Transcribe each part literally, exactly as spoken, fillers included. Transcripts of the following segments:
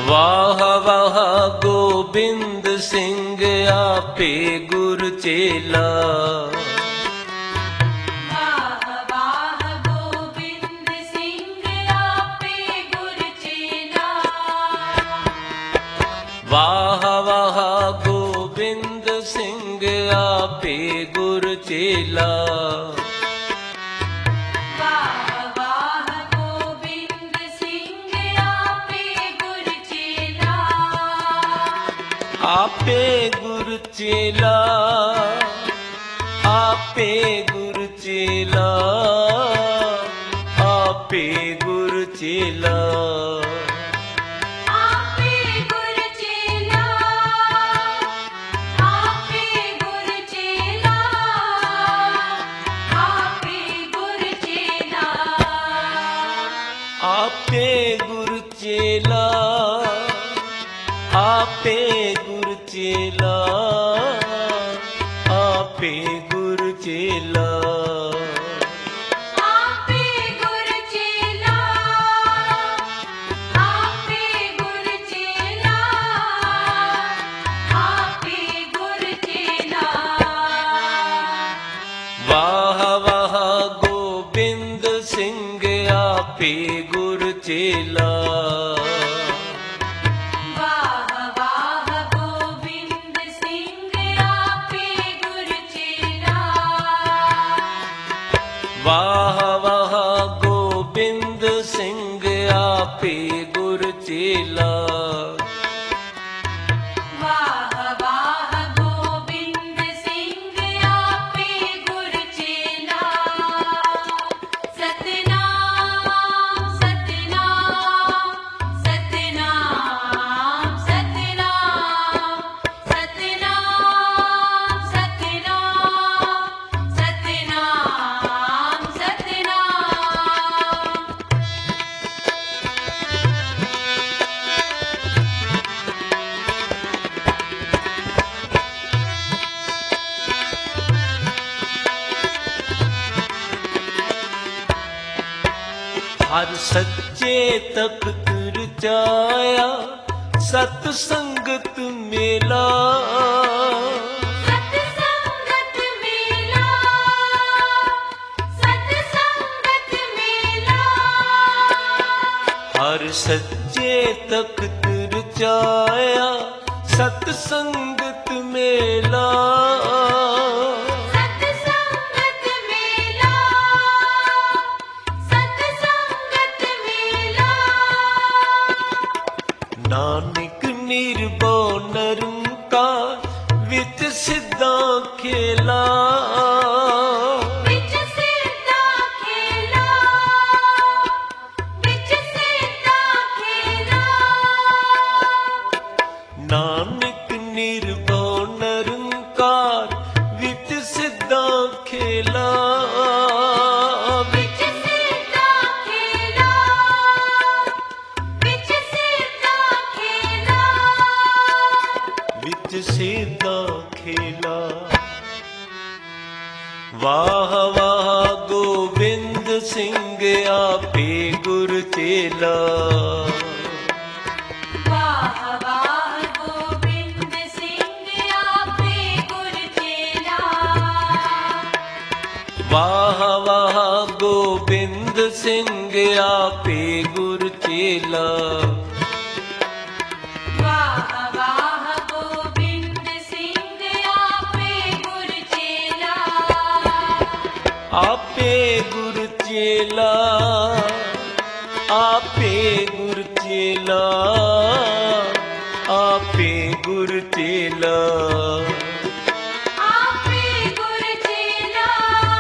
ਵਾਹ ਵਾਹ ਗੋਬਿੰਦ ਸਿੰਘ ਆਪੇ ਗੁਰ ਚੇਲਾ। ਵਾਹ ਵਾਹ ਗੋਬਿੰਦ ਸਿੰਘ ਆਪੇ ਗੁਰ ਚੇਲਾ। ਵਾਹ ਵਾਹ ਗੋਬਿੰਦ ਸਿੰਘ ਆਪੇ ਗੁਰ ਚੇਲਾ। ਆਪੇ ਗੁਰ ਚੇਲਾ, ਆਪੇ ਗੁਰ ਚੇਲਾ, ਆਪੇ ਗੁਰ ਚੇਲਾ। ਆਪੇ ਗੁਰ ਚੇਲਾ, ਆਪੇ ਗੁਰ ਚੇਲਾ, ਆਪੇ ਗੁਰ ਚੇਲਾ। ਆਪੇ ਗੁਰ ਚੇਲਾ, ਆਪੇ ਗੁਰ ਚੇਲਾ, ਆਪੇ ਗੁਰ ਚੇਲਾ। ਆਪੇ ਗੁਰ ਚੇਲਾ, ਆਪੇ ਗੁਰ ਚੇਲਾ, ਆਪੇ ਗੁਰ ਚੇਲਾ। ਵਾਹ ਵਾਹ ਗੋਬਿੰਦ ਸਿੰਘ ਆਪੇ ਗੁਰ ਚੇਲਾ। ਵਾਹ ਵਾਹ ਗੋਬਿੰਦ ਸਿੰਘ ਆਪੇ ਗੁਰ ਚੇਲਾ। ਵਾਹ ਵਾਹ ਗੋਬਿੰਦ ਸਿੰਘ ਆਪੇ ਗੁਰ ਚੇਲਾ। ਸਤਿਨਾਮ ਸਤਿਨਾਮ ਸਤਿਨਾਮ ਸਤਿਨਾਮ ਸਤਿਨਾਮ ਸਤਿਨਾਮ ਸਤਿਨਾਮ ਸਤਿਨਾਮ। ਹਰ ਸੱਚੇ ਤਖਤ ਰਚਾਇਆ ਸਤ ਸੰਗਤ ਮੇਲਾ। ਸਤ ਸੰਗਤ ਮੇਲਾ, ਸਤ ਸੰਗਤ ਮੇਲਾ। ਹਰ ਸੱਚੇ ਤਖਤ ਰਚਾਇਆ ਸਤ ਸੰਗਤ ਮੇਲਾ। ਸਤ ਸੰਗਤ ਮੇਲਾ, ਸਤ ਸੰਗਤ ਮੇਲਾ। ਨਾਨਕ ਨਿਰਭਉ ਨਿਰੰਕਾਰ ਵਿੱਚ ਸਿੱਧਾ ਖੇਲਾ। ਵਿੱਚ ਸਿੱਧਾ ਖੇਲਾ, ਵਿੱਚ ਸਿੱਧਾ ਖੇਲਾ। ਨਾਨਕ ਨਿਰਭਉ ਨਿਰੰਕਾਰ ਵਿੱਚ ਸਿੱਧਾ ਖੇਲਾ। ਵਿੱਚ ਸਿੱਧਾ ਖੇਲਾ, ਵਿੱਚ ਸਿੱਧਾ ਖੇਲਾ। ਵਿੱਚ ਸਿੱਧਾ ਖੇਲਾ। ਵਾਹ ਵਾਹ ਗੋਬਿੰਦ ਸਿੰਘ ਆਪੇ ਗੁਰ ਚੇਲਾ। ਵਾਹ ਵਾਹ ਗੋਬਿੰਦ ਸਿੰਘ ਆਪੇ ਗੁਰ ਚੇਲਾ। ਵਾਹ ਵਾਹ ਗੋਬਿੰਦ ਸਿੰਘ ਆਪੇ ਗੁਰ ਚੇਲਾ। ਵਾਹ ਵਾਹ ਗੋਬਿੰਦ ਸਿੰਘ ਆਪੇ ਗੁਰ ਚੇਲਾ। ਆਪੇ ਗੁਰ ਚੇਲਾ, ਆਪੇ ਗੁਰ ਚੇਲਾ, ਆਪੇ ਗੁਰ ਚੇਲਾ। ਆਪੇ ਗੁਰ ਚੇਲਾ,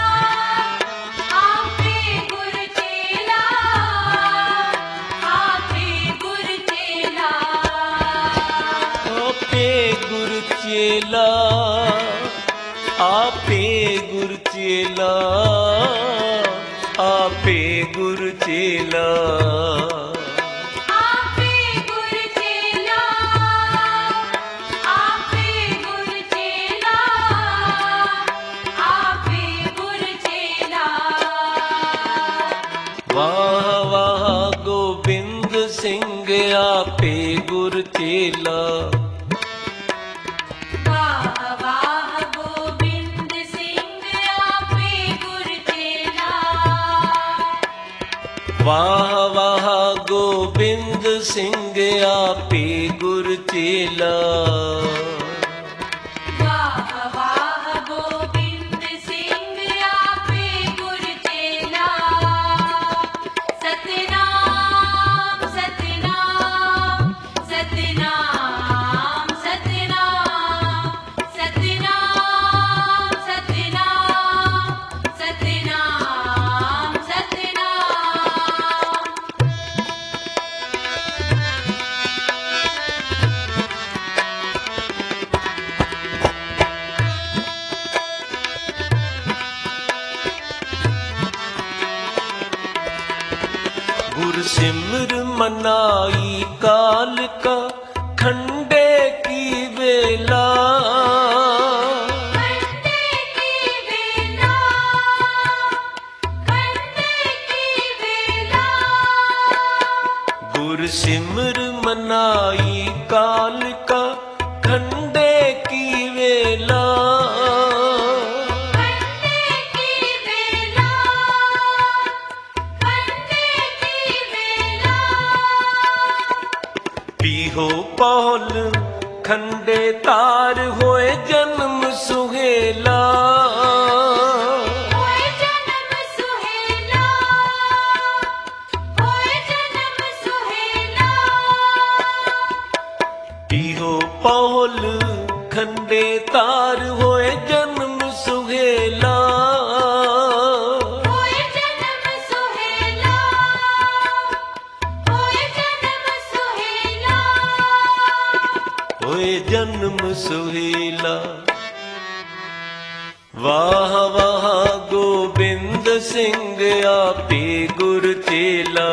ਆਪੇ ਗੁਰ ਚੇਲਾ, ਆਪੇ ਗੁਰ ਚੇਲਾ। ਆਪੇ ਗੁਰ ਚੇਲਾ, ਆਪੇ ਗੁਰ ਚੇਲਾ, ਆਪੇ ਗੁਰ ਚੇਲਾ। ਆਪੇ ਗੁਰ ਚੇਲਾ, ਆਪੇ ਗੁਰ ਚੇਲਾ, ਆਪੇ ਗੁਰ ਚੇਲਾ। ਵਾਹ ਵਾਹ ਗੋਬਿੰਦ ਸਿੰਘ ਸਿੰਘ ਆਪੇ ਗੁਰ ਚੇਲਾ। वाह वाह गोविंद सिंह आपे गुर चेला। ਵਾਹ ਵਾਹ ਗੋਬਿੰਦ ਸਿੰਘ ਆਪੇ ਗੁਰ ਚੇਲਾ। वाह वाह गोविंद सिंह आपे गुर चेला। सतनाम सतनाम सतनाम सतनाम सतनाम सतनाम सतनाम सतनाम। गुर सिमर मनाई काल का खंडे की बेला। खंडे की बेला खंडे की बेला। गुर सिमर मनाई काल का खंडे की बेला। खंडे की बेला खंडे की बेला। पीहो पौल खंडे तार होए जन्म सुहेला। होए जन्म सुहेला होए जन्म सुहेला। पीहो पौल खंडे तार होए जन्म सुहेला। होए जन्म सुहेला होए जन्म सुहेला। होए जन्म सुहेला। वाह वाह गोबिंद सिंह आपे गुर चेला।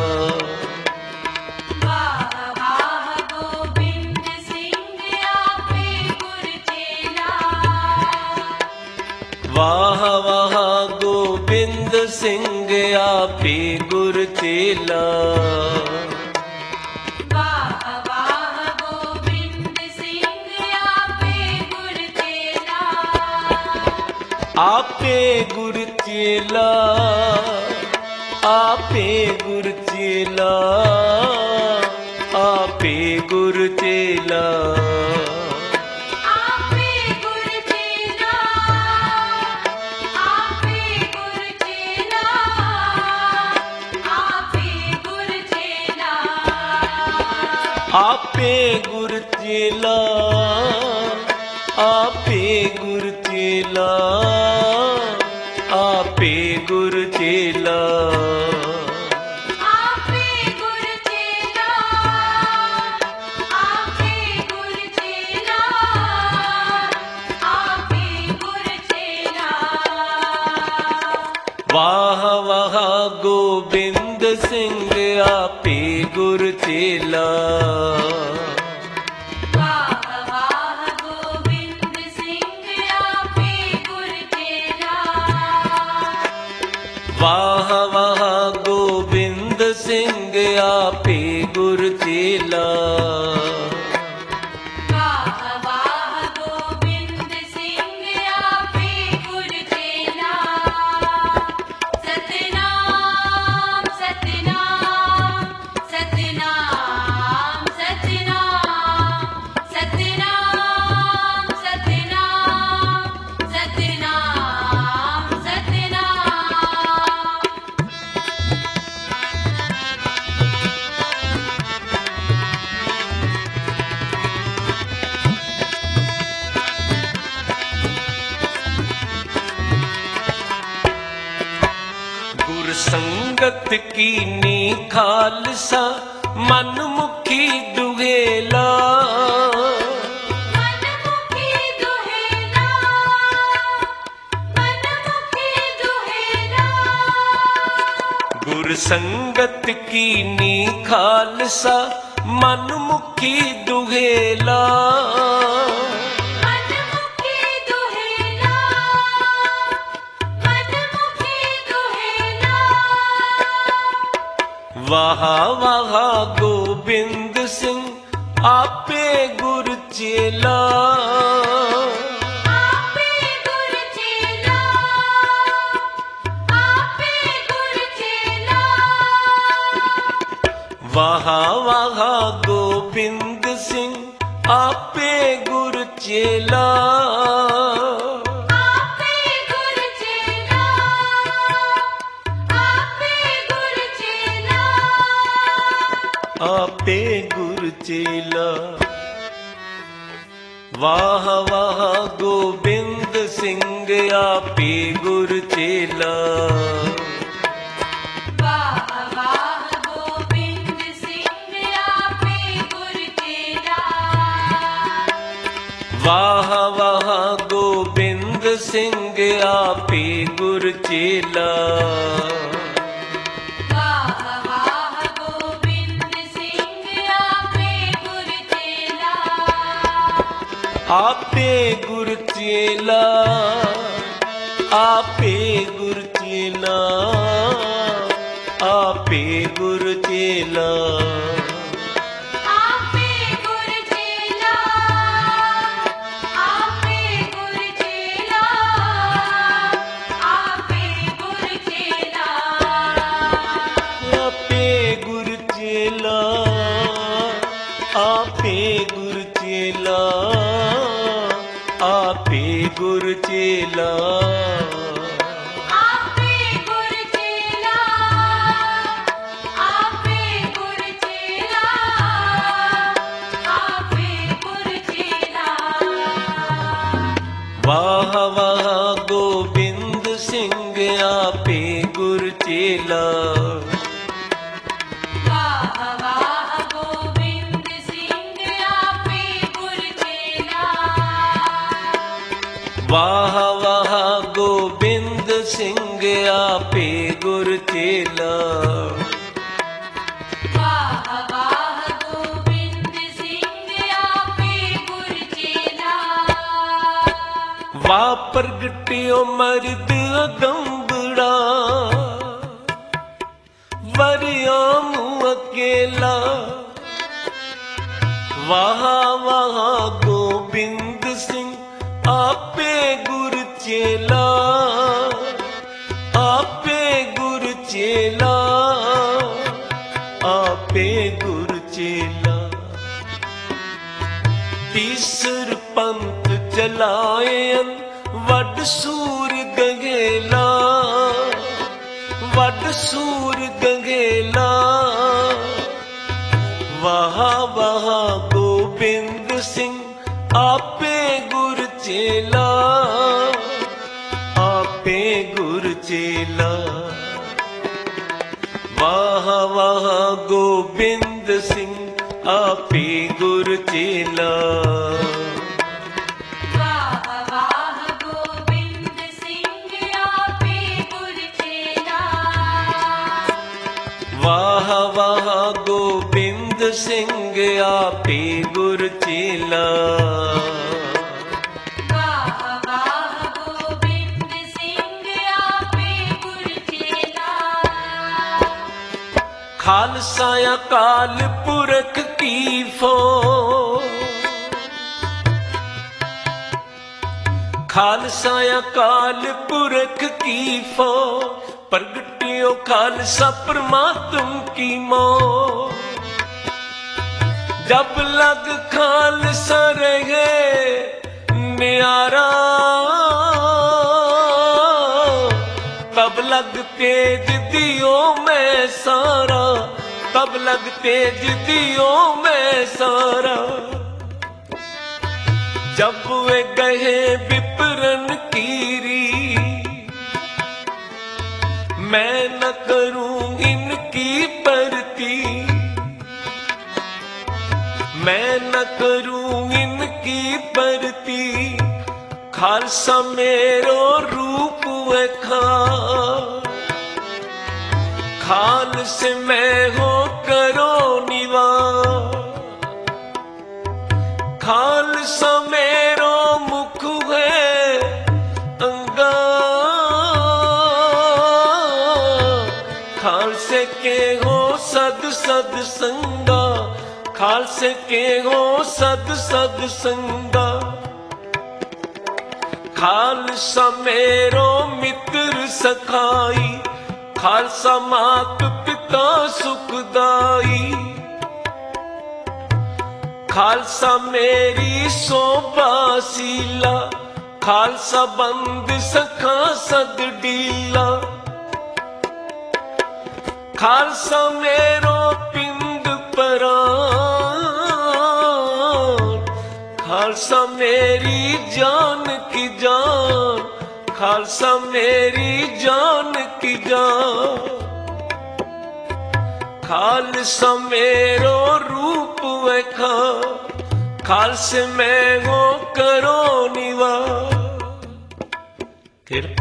वाह वाह गोविंद सिंह आपे गुर चेला। वाह वाह गोबिंद सिंह आपे गुर चेला। वाह वाह गोविंद सिंह आपे गुर चेला। आपे गुर चेला आपे गुर चेला आपे गुर चेला। आपे गुर चेला आपे गुर चेला आपे गुर चेला। आपे गुर चेला आपे गुर चेला आपे गुर चेला। आपे गुर चेला आपे गुर चेला आपे गुर चेला। वाह वाह गोबिंद सिंह आपे गुर चेला। वाह वाह गोविंद सिंह आपे गुर चेला। वाह वाह गोबिंद सिंह आपे गुर चेला। वाह वाह गोविंद सिंह आपे गुर चेला। सतनाम सतनाम सतनाम सतनाम सतनाम सतनाम सतनाम सतनाम। गुर संगत कीनी खालसा मन मुखी दुहेला। मनमुखी दुहेला मनमुखी दुहेला। गुर संगत कीनी खालसा मन मुखी दुहेला। मनमुखी दुहेला मनमुखी दुहेला। ਵਾਹ ਵਾਹ ਗੋਬਿੰਦ ਸਿੰਘ ਆਪੇ ਗੁਰ ਚੇਲਾ ਆਪੇ ਗੁਰ ਚੇਲਾ ਆਪੇ ਗੁਰ ਚੇਲਾ ਵਾਹ ਵਾਹ ਗੋਬਿੰਦ ਸਿੰਘ ਆਪੇ ਗੁਰ ਚੇਲਾ ਆਪੇ ਗੁਰ ਚੇਲਾ ਆਪੇ ਗੁਰ ਚੇਲਾ ਆਪੇ ਗੁਰ ਚੇਲਾ ਵਾਹ ਵਾਹ ਗੋਬਿੰਦ ਸਿੰਘ ਆਪੇ ਗੁਰ ਚੇਲਾ ਵਾਹ ਵਾਹ ਗੋਬਿੰਦ ਸਿੰਘ ਆਪੇ ਗੁਰ ਚੇਲਾ ਵਾਹ ਵਾਹ ਗੋਬਿੰਦ ਸਿੰਘ ਆਪੇ ਗੁਰ ਚੇਲਾ ਵਾਹ ਵਾਹ ਗੋਬਿੰਦ ਸਿੰਘ ਆਪੇ ਗੁਰ ਚੇਲਾ ਆਪੇ ਗੁਰ ਚੇਲਾ ਆਪੇ ਗੁਰ ਚੇਲਾ ਆਪੇ ਗੁਰ ਚੇਲਾ ਆਪੇ ਗੁਰ ਚੇਲਾ ਆਪੇ ਗੁਰ ਚੇਲਾ ਆਪੇ ਗੁਰ ਚੇਲਾ ਆਪੇ ਗੁਰ ਚੇਲਾ ਆਪੇ ਗੁਰ ਚੇਲਾ ਆਪੇ ਗੁਰ ਚੇਲਾ ਆਪੇ ਗੁਰ ਚੇਲਾ ਆਪੇ ਗੁਰ ਚੇਲਾ ਆਪੇ ਗੁਰ ਚੇਲਾ ਵਾਹ ਵਾਹ ਗੋਬਿੰਦ ਸਿੰਘ ਆਪੇ ਗੁਰ ਚੇਲਾ ਵਾਹ ਵਾਹ ਗੋਬਿੰਦ ਸਿੰਘ ਆਪੇ ਗੁਰ ਚੇਲਾ ਵਾਹ ਵਾਹ ਗੋਬਿੰਦ ਸਿੰਘ ਆਪੇ ਗੁਰ ਚੇਲਾ ਵਾਹ ਵਾਹ ਗੋਬਿੰਦ ਸਿੰਘ ਆਪੇ ਗੁਰ ਚੇਲਾ ਵਾਹ ਪ੍ਰਗਟਿਓ ਮਰਦ ਅਗੰਬੜਾ ਵਰਿਆ ਨੂੰ ਅਕੇਲਾ ਵਾਹ ਵਾਹ ਗੋਬਿੰਦ ਸਿੰਘ ਆਪੇ ਗੁਰ ਚੇਲਾ ਆਪੇ ਗੁਰ ਚੇਲਾ ਆਪੇ ਗੁਰ ਚੇਲਾ ਤੀਸਰ ਪੰਥ ਚਲਾਇਨ ਵੱਡ ਸੂਰ ਗੰਗੇਲਾ ਵੱਡ ਸੂਰ ਗੰਗੇਲਾ ਵਾਹ ਵਾਹ ਗੋਬਿੰਦ ਸਿੰਘ ਆਪੇ ਗੁਰ ਚੇਲਾ ਆਪੇ ਗੁਰ ਚੇਲਾ ਵਾਹ ਵਾਹ ਗੋਬਿੰਦ ਸਿੰਘ ਆਪੇ ਗੁਰ ਚੇਲਾ ਵਾਹ ਵਾਹ ਗੋਬਿੰਦ ਸਿੰਘ ਆਪੇ ਗੁਰ ਚੇਲਾ ਵਾਹ ਵਾਹ ਗੋਬਿੰਦ ਸਿੰਘ ਆਪੇ ਗੁਰ ਚੇਲਾ ਵਾਹ ਵਾਹ ਗੋਬਿੰਦ ਸਿੰਘ ਆਪੇ ਗੁਰ ਚੇਲਾ ਖਾਲਸਾ ਅਕਾਲ ਪੁਰਖ ਕੀ ਫੋ ਖਾਲਸਾ ਅਕਾਲ ਪੁਰਖ ਕੀ ਫੋ ਪ੍ਰਗਟਿਓ ਖਾਲਸਾ ਪ੍ਰਮਾਤਮ ਕੀ ਮੋ ਜਬ ਲਗ ਖਾਲਸਾ ਰਹੇ ਨਿਆਰਾ तब लग तेज दियो मैं सारा तब लग तेज दियो मैं सारा जब वे गए विपरन कीरी मैं न करूं इनकी परती मैं न करूं इनकी परती खालसा मेरो रूप वखा खालस में हो करो निवा खालसा मेरो मुख है अंगा खालसे के हो सा सद संगा, खालसे के हो सद सद संगा। खालसा मेरो मित्र सखाई, खालसा मात पिता सुखदाई। खालसा मेरी शोभा शीला, खालसा बंद सखा सद डीला। खालसा मेरो पिंड परान, खालसा मेरी जान की जान, खालसा मेरी जान की जान। खालसा मेरो रूप वखा, खालसे मैं हो करो निवार। फिर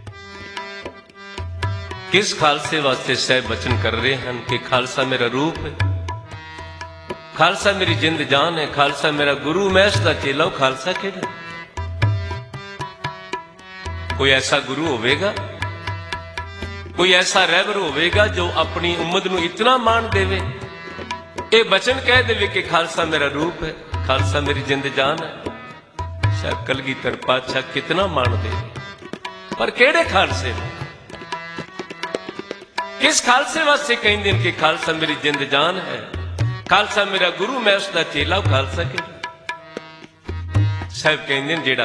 किस खालसे वास्ते साहब बचन कर रहे हैं कि खालसा मेरा रूप है, खालसा मेरी जिंद जान है, खालसा मेरा गुरु, मैं इसका चेला हूं। खालसा केड़ा? कोई ऐसा गुरु होवेगा, कोई ऐसा रहबर होवेगा जो अपनी उम्मत नूं इतना मान देवे, ये बचन कह देवे कि खालसा मेरा रूप है, खालसा मेरी जिंद जान है। शायद कलगीधर पातशाह कितना मान देवे, पर केड़े खालसे ने? किस खालसे वास्ते कहंदे कि खालसा मेरी जिंद जान है, खालसा मेरा गुरु, मैं उसका चेला हूं। खालसा के साहब कहंदे जेड़ा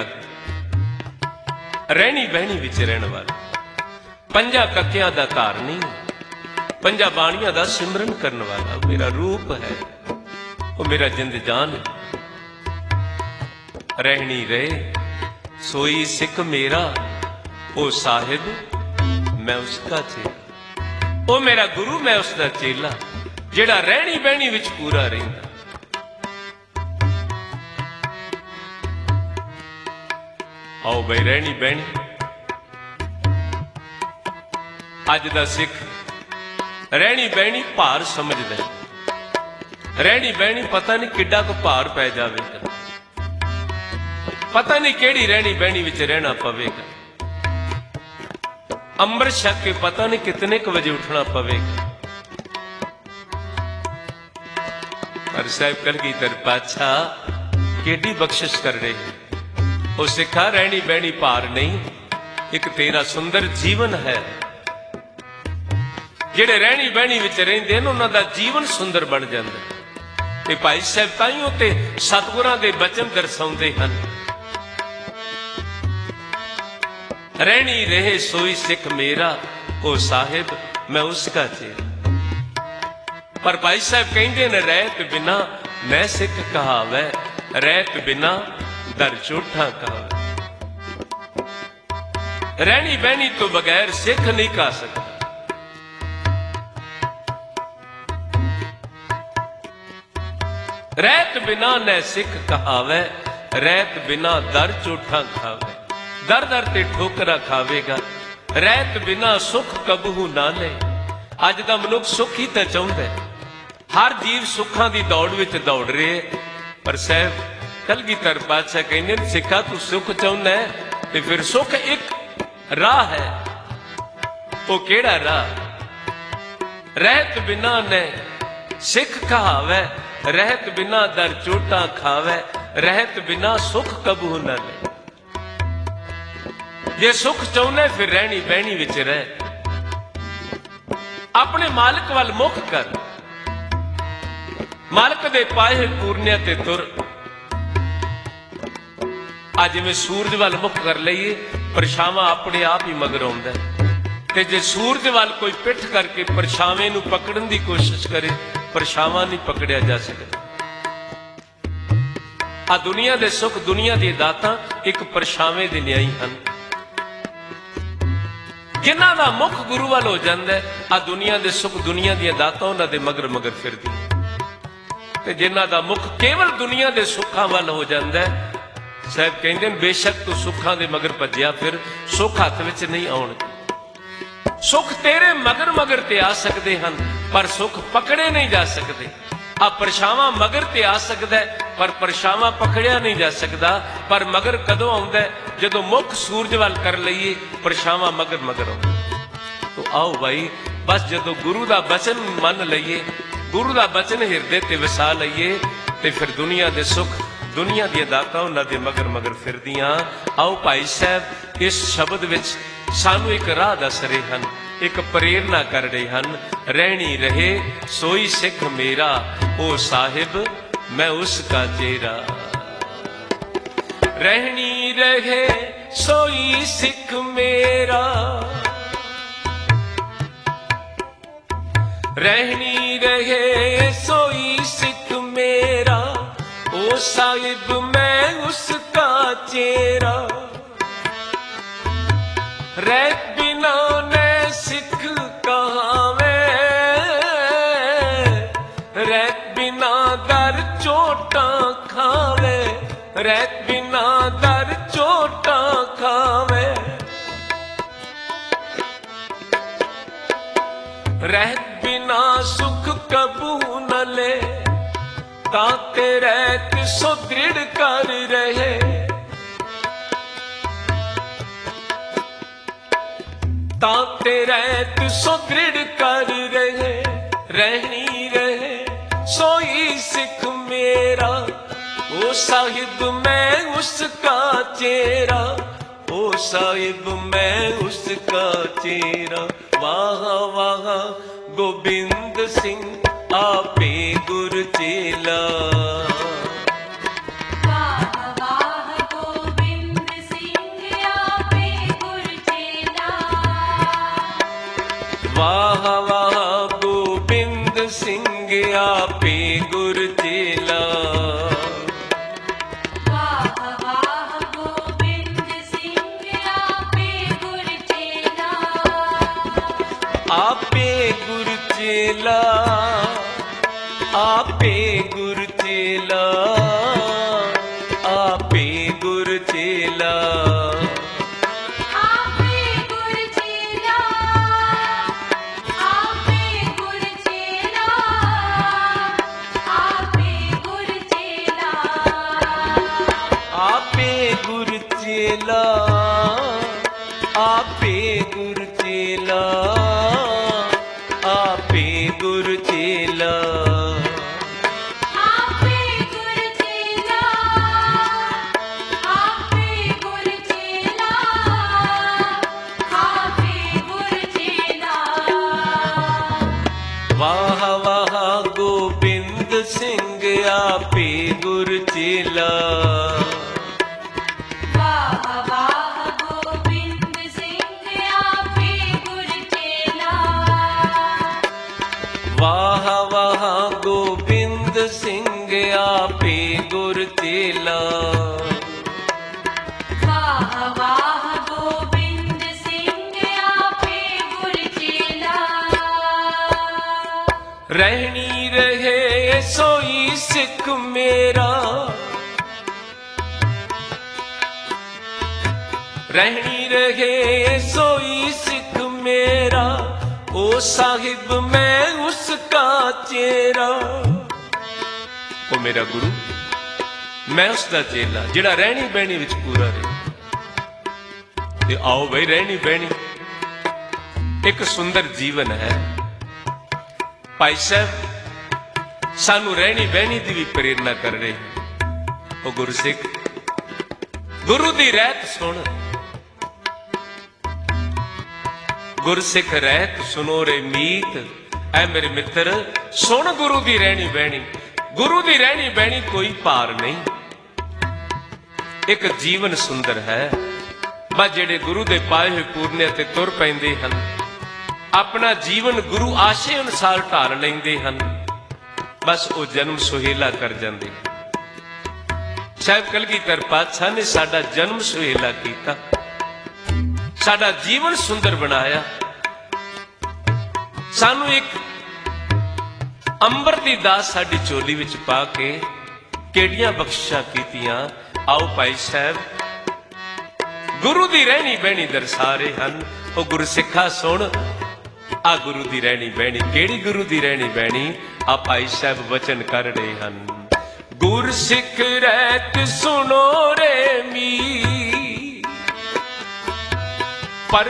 रहनी बहनी विच रहण वाला, पंजा कक्कियां दा धारनी, पंजा बाणियां दा सिमरन करन वाला, मेरा रूप है, वो मेरा जिंद जान है। रहनी रहे सोई सिख मेरा, ओ साहिब मैं उसका चेला। ओ मेरा गुरु, मैं उसका चेला, जेड़ा रहनी बहनी विच पूरा रहिंदा। आओ भाई रहनी बहनी, अज दा सिख रहनी बहनी भार समझदा, रहनी बहनी पता नहीं किड्डा को भार पै जावेगा, पता नहीं केड़ी रहनी बहनी विच रहना पवेगा, अंबर छक के पता नहीं कितने क बजे उठना पवेगा। पर साहब कलगीधर पातशाह केडी बख्शिश कर रहे हैं। वो सिखा रहनी बहनी भार नहीं, एक तेरा सुंदर जीवन है। जेड़े रहनी बहनी विच रहिंदे ने उन्हां दा जीवन सुंदर बन जांदा। ते भाई साहब ताइयों ते सतगुरां दे बचन दर्शाउंदे हन, रहनी रहे सोई सिख मेरा, ओ साहिब मैं उसका चेला। पर भाई साहब कहंदे ने रहत बिना मैं सिख कहावै, रहत बिना दर झूठा कहावै। रहनी बहनी तो बगैर सिख नहीं कहा सकता। रहत बिना न सिख कहावै, रहत बिना दर झूठा खावे। दर दर ते ठोकरा खावेगा, रहत बिना सुख कबहू ना ले। अज दा मनुख सुख ही तो चाहुंदा है, हर जीव सुखां दी दौड़ विच दौड़ रहे है। पर साहब कलगीधर पातशाह कहंदे ने सिखा तू सुख चाहुंदा है ते फिर सुख एक राह है। वो केड़ा राह? रहत बिना ने सिख कहावै, रहत बिना दर चोटा खावै, रहत बिना सुख कबहू ना ले। जे सुख चाहुंदे फिर रहनी बहनी विच रह, अपने मालिक वाल मुख कर, मालिक दे पाए पूरनिया ते तुर। अज जिवें सूरज वाल मुख कर लईए, परछावां अपने आप ही मगर आउंदा है। ते जे सूरज वाल कोई पिठ करके परछावें नूं पकड़न दी कोशिश करे, परछावां नहीं पकड़िया जा सकदा। आ दुनिया दे सुख, दुनिया दी दातां एक परछावें दे न्याई हन। जिन्हां दा मुख गुरु वाल हो जांदा है, आ दुनिया दे सुख, दुनिया दी दातां उन्हां दे मगर मगर फिरदी। ते जिन्हां दा मुख केवल दुनिया दे सुखां वाल हो जांदा है, साहब कहंदे ने बेशक तू सुखां दे मगर भज्जिया फिर, सुख हत्थ विच नहीं आउणगे। सुख तेरे मगर मगर ते आ सकदे हन, पर सुख पकड़े नहीं जा सकदे। आ परछावां मगर ते आ सकदा है, पर परछावां पकड़िया नहीं जा सकदा। पर मगर कदों आउंदा है? जदों मुख सूरज वाल कर लईए, परछावां मगर मगर आउंदा। तो आओ भाई, बस जदों गुरु दा बचन मन लईए, ਗੁਰੂ ਦਾ ਬਚਨ ਹਿਰਦੇ ਤੇ ਵਸਾ ਲਈਏ ਤੇ ਫਿਰ ਦੁਨੀਆ ਦੇ ਸੁੱਖ, ਦੁਨੀਆ ਦੀਆਂ ਦਾਤਾਂ ਉਹਨਾਂ ਦੇ ਮਗਰ ਮਗਰ ਫਿਰਦੀਆਂ। ਆਓ ਭਾਈ ਸਾਹਿਬ ਇਸ ਸ਼ਬਦ ਵਿੱਚ ਸਾਨੂੰ ਇੱਕ ਰਾਹ ਦੱਸ ਰਹੇ ਹਨ, ਇੱਕ ਪ੍ਰੇਰਨਾ ਕਰ ਰਹੇ ਹਨ। ਰਹਿਣੀ ਰਹੇ ਸੋਈ ਸਿੱਖ ਮੇਰਾ, ਓ ਸਾਹਿਬ ਮੈਂ ਉਸ ਕਾ ਚੇਰਾ। ਰਹਿਣੀ ਰਹੇ ਸੋਈ ਸਿੱਖ ਮੇਰਾ, रहनी रहे सोई सिख मेरा, ओ साहिब मैं उसका चेहरा। रह बिना ने सिख कहावे, रह बिना दर चोटा खावे, रह बिना दर चोटा खावे। रह बिना सुख कबू न ले, ताते रहत सो दृढ़ कर रहे। ताते रहत सो दृढ़ कर रहे। रहनी रहे सोई सिख मेरा, ओ साहिब मैं उसका चेहरा, ओ साहिब मैं उसका चेहरा। वाह वाह गोबिंद सिंह आपे गुर चेला। वाह वाह गोबिंद सिंह आपे गुर चेला। वाह वाह गोबिंद सिंह आपे गुर चेला। वाह वाह गोबिंद सिंह आपे गुर चेला। आपे गुर चेला, आपे गुर चेला, आपे गुर चेला। आपे गुर चेला, आपे गुर चेला, आपे गुर चेला। आपे गुर चेला, आपे गुर चेला, आपे गुर चेला। आपे गुर चेला, आपे गुर चेला, आपे गुर चेला। वाह वाह गोबिंद सिंह आपे गुर चेला। वाह वाह गोबिंद सिंह आपे गुर चेला। वाह वाह गोबिंद सिंह आपे गुर चेला। वाह वाह गोबिंद सिंह आपे गुर चेला। रहनी रहे सोई सिख मेरा, रहनी रहे सोई सिख मेरा, ओ साहिब मैं उसका चेहरा। ओ मेरा गुरु, मैं उसका चेला जिहड़ा रहनी बहनी विच पूरा रहे। ते आओ बई रहनी बहनी एक सुंदर जीवन है। भाई साहब सानू रहनी बहनी की भी प्रेरणा कर रहे हैं। ओ गुरसिख गुरु दी रहत सुन, गुरसिख रहत सुनो रे मीत। ऐ मेरे मित्र सुन गुरु दी रहनी बहनी। गुरु दी रहनी बहनी कोई भार नहीं, एक जीवन सुंदर है। बस जेड़े गुरु दे पाए हुए पूरने ते तुर पैंदे हन, अपना जीवन गुरु आशे अनुसार ढाल लैंदे हन, बस वो जन्म सुहेला कर जांदे। साहिब कलगीधर पातशाह ने साडा जन्म सुहेला कीता, साडा जीवन सुंदर बनाया। सानू एक अंबर दी दास साडी चोली विच पा के केड़ियां बख्शिशां कीतियां। आओ भाई साहब गुरु दी रहनी बहनी दरसा रहे हन। ओ गुरसिखा सुन, आ गुरु दी रहनी बहनी केड़ी गुरु दी रहनी बहनी? आ भाई साहब वचन कर रहे हन। गुरसिख रहत सुनो रे मी,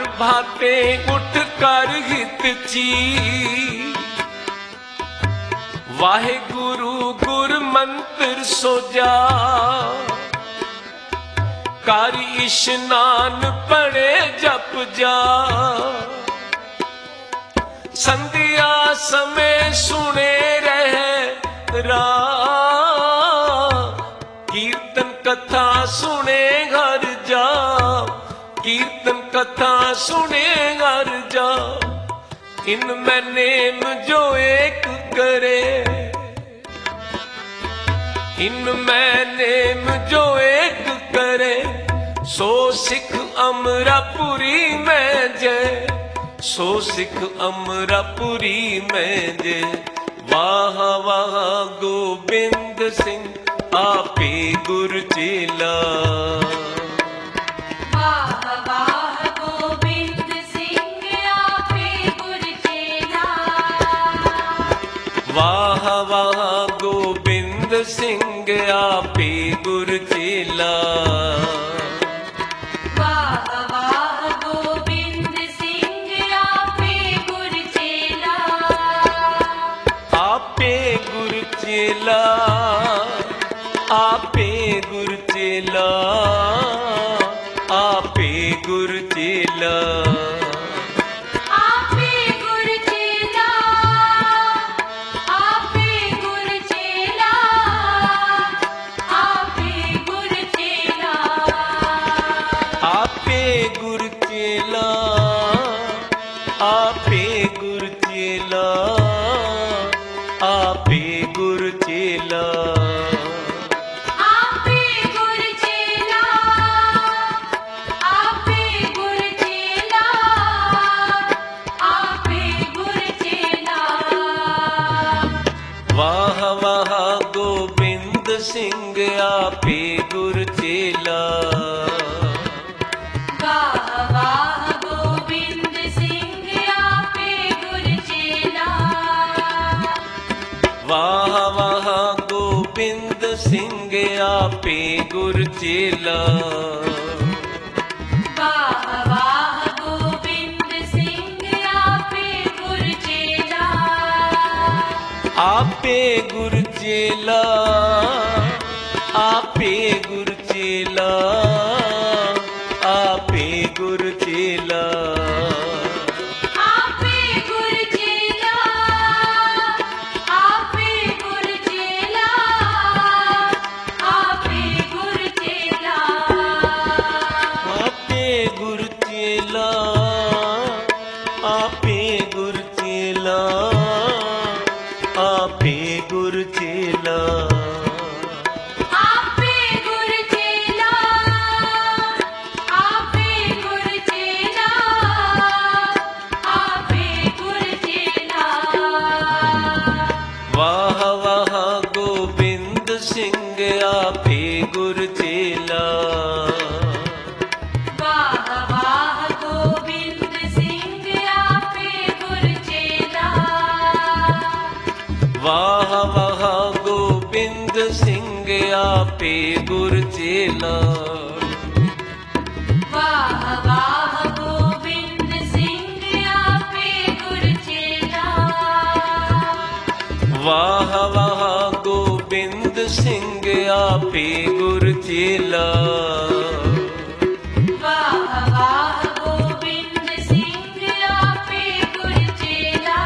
प्रभाते उठ कर हित ची। ਵਾਹਿਗੁਰੂ ਗੁਰ ਮੰਤਰ ਸੋਜਾ, ਕਰ ਇਸ਼ਨਾਨ ਪੜੇ ਜਪ ਜਾ। ਸੰਧਿਆ ਸਮੇਂ ਸੁਣੇ ਰਹਿ ਰਾ, ਕੀਰਤਨ ਕਥਾ ਸੁਣੇ ਘਰ ਜਾ। ਕੀਰਤਨ ਕਥਾ ਸੁਣੇ ਘਰ ਜਾ। ਇਨ ਮੈਂ ਨੇਮ ਜੋ ਏਕ करे, इन मैं नेम जो एक करे। सो सिख अमरापुरी में जय, सो सिख अमरापुरी में जय। वाह वाह गोबिंद सिंह आपे गुर चेला। वाह वाह गोबिंद सिंह आपे गुर चेला। वाह वाह गोबिंद सिंह आपे गुर चेला। वाह वाह गोबिंद सिंह आपे गुर चेला। आपे गुर चेला, आपे गुर चेला, आपे गुर चेला। आपे गुर चेला, आपे गुर चेला, आपे गुर चेला। आपे गुर चेला, आपे गुर चेला, आपे गुर चेला। आपे गुर चेला, आपे गुर चेला, आपे गुर चेला। वाह वाह गोबिंद सिंह आपे गुर चेला। वाह वाह गोबिंद सिंह आपे गुर चेला। वाह वाह गोबिंद सिंह आपे गुर चेला। वाह वाह गोबिंद सिंह आपे गुर चेला। आपे गुर चेला, आपे गुर चेला, आपे गुर चेला। आपे गुर चेला, आपे गुर चेला, आपे गुर चेला। आपे गुर चेला, आपे गुर चेला, आपे गुर चेला। आपे गुर चेला, आपे गुर चेला, आपे गुर चेला। वाह वाह गोबिंद सिंह आपे गुर चेला। वाह वाह गोबिंद सिंह आपे गुर चेला। वाह वाह गोबिंद सिंह आपे गुर चेला। वाह वाह गोबिंद सिंह आपे गुर चेला। वाह वाह गोबिंद सिंह आपे गुर चेला। वाह वाह गोबिंद सिंह आपे गुर चेला।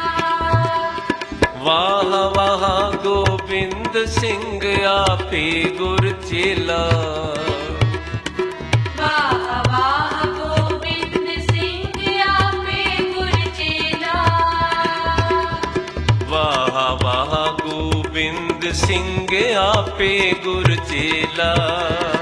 वाह वाह गोबिंद सिंह आपे गुर चेला। वाह वाह गोबिंद सिंह आपे गुर चेला। वाह वाह गोबिंद सिंह आपे गुर चेला।